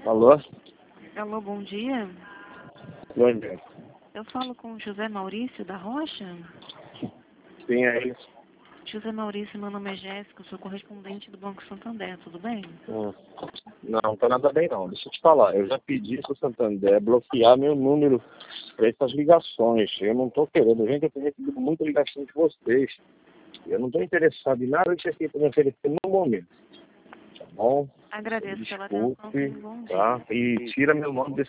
Alô? Alô, bom dia. Bom dia. Eu falo com o José Maurício da Rocha. Sim, é isso. José Maurício, meu nome é Jéssica, eu sou correspondente do Banco Santander, tudo bem? Não tá nada bem não. Deixa eu te falar. Eu já pedi pro Santander bloquear meu número para essas ligações. Eu não tô querendo. Gente, eu tenho recebido muita ligação de vocês. Eu não tô interessado em nada que vocês estão me oferecendo no momento. Tá bom? Agradeço pela atenção, Desculpe, tenha um bom dia. tá? E tira meu nome desse